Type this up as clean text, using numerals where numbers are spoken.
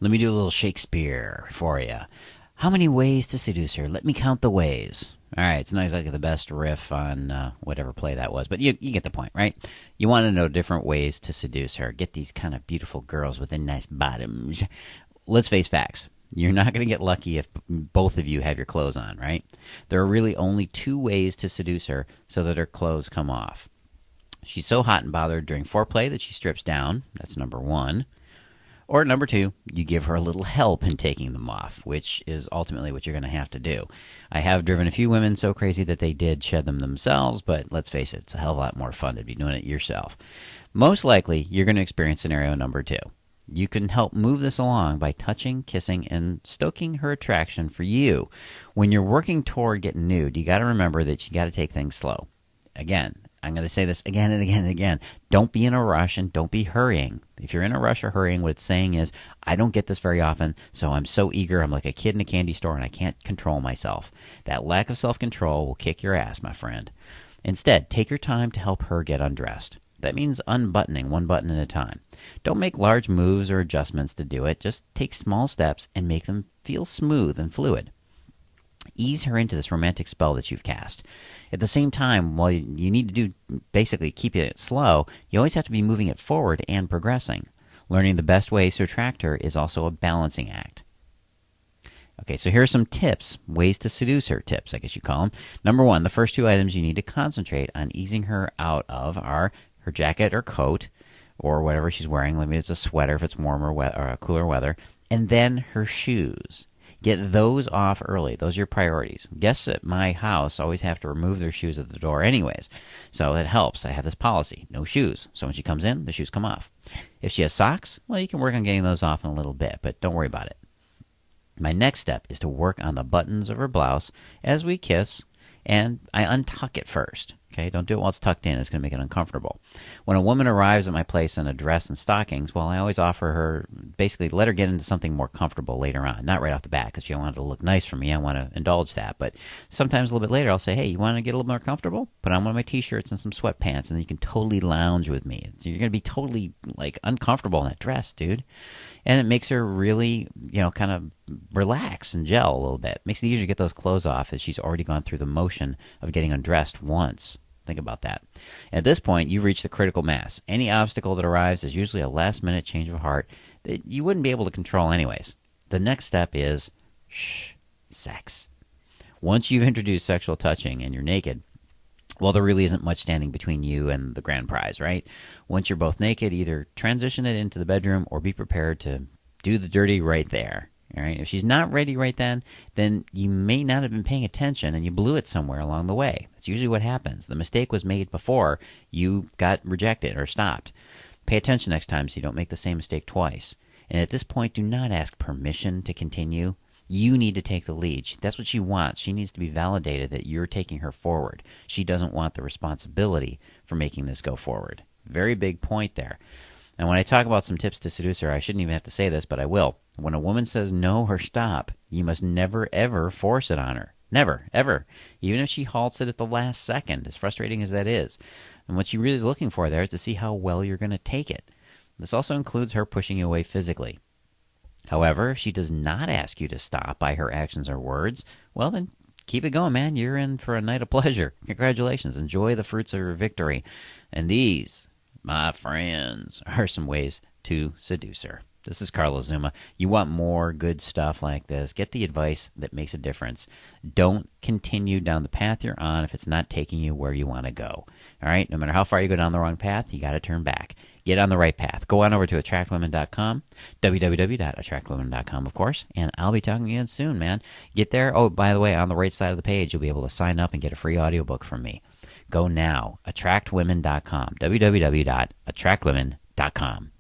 Let me do a little Shakespeare for you. How many ways to seduce her? Let me count the ways. All right, it's not exactly the best riff on whatever play that was, but you get the point, right? You want to know different ways to seduce her. Get these kind of beautiful girls with nice bottoms. Let's face facts. You're not going to get lucky if both of you have your clothes on, right? There are really only two ways to seduce her so that her clothes come off. She's so hot and bothered during foreplay that she strips down. That's number one. Or number two, you give her a little help in taking them off, which is ultimately what you're going to have to do. I have driven a few women so crazy that they did shed them themselves, but let's face it, it's a hell of a lot more fun to be doing it yourself. Most likely, you're going to experience scenario number two. You can help move this along by touching, kissing, and stoking her attraction for you. When you're working toward getting nude, you got to remember that you got to take things slow. Again, I'm going to say this again and again and again. Don't be in a rush and don't be hurrying. If you're in a rush or hurrying, what it's saying is, I don't get this very often, so I'm so eager. I'm like a kid in a candy store and I can't control myself. That lack of self-control will kick your ass, my friend. Instead, take your time to help her get undressed. That means unbuttoning one button at a time. Don't make large moves or adjustments to do it. Just take small steps and make them feel smooth and fluid. Ease her into this romantic spell that you've cast. At the same time, while you need to do basically keep it slow, you always have to be moving it forward and progressing. Learning the best ways to attract her is also a balancing act. Okay, so here are some tips, ways to seduce her tips, I guess you call them. Number one, the first two items you need to concentrate on easing her out of are her jacket or coat, or whatever she's wearing. Maybe it's a sweater if it's warmer or cooler weather, and then her shoes. Get those off early. Those are your priorities. Guests at my house always have to remove their shoes at the door anyways, so it helps. I have this policy, no shoes. So when she comes in, the shoes come off. If she has socks, well, you can work on getting those off in a little bit, but don't worry about it. My next step is to work on the buttons of her blouse as we kiss, and I untuck it first. Okay, don't do it while it's tucked in. It's going to make it uncomfortable. When a woman arrives at my place in a dress and stockings, well, I always offer her, basically let her get into something more comfortable later on. Not right off the bat, because she wanted to look nice for me. I want to indulge that. But sometimes a little bit later, I'll say, hey, you want to get a little more comfortable? Put on one of my T-shirts and some sweatpants, and then you can totally lounge with me. You're going to be totally, uncomfortable in that dress, dude. And it makes her really, kind of relax and gel a little bit. Makes it easier to get those clothes off as she's already gone through the motion of getting undressed once. Think about that. At this point, you've reached the critical mass. Any obstacle that arrives is usually a last-minute change of heart that you wouldn't be able to control anyways. The next step is, sex. Once you've introduced sexual touching and you're naked, well, there really isn't much standing between you and the grand prize, right? Once you're both naked, either transition it into the bedroom or be prepared to do the dirty right there. All right? If she's not ready right then you may not have been paying attention and you blew it somewhere along the way. That's usually what happens. The mistake was made before you got rejected or stopped. Pay attention next time so you don't make the same mistake twice. And at this point, do not ask permission to continue. You need to take the lead. That's what she wants. She needs to be validated that you're taking her forward. She doesn't want the responsibility for making this go forward. Very big point there. And when I talk about some tips to seduce her, I shouldn't even have to say this, but I will. When a woman says no or stop, you must never, ever force it on her. Never, ever. Even if she halts it at the last second, as frustrating as that is. And what she really is looking for there is to see how well you're going to take it. This also includes her pushing you away physically. However, if she does not ask you to stop by her actions or words, well then, keep it going, man. You're in for a night of pleasure. Congratulations. Enjoy the fruits of your victory. And these, my friends, are some ways to seduce her. This is Carlos Zuma. You want more good stuff like this, get the advice that makes a difference. Don't continue down the path you're on if it's not taking you where you want to go. All right? No matter how far you go down the wrong path, you got to turn back. Get on the right path. Go on over to attractwomen.com, www.attractwomen.com, of course, and I'll be talking again soon, man. Get there. Oh, by the way, on the right side of the page, you'll be able to sign up and get a free audiobook from me. Go now. Attractwomen.com, www.attractwomen.com.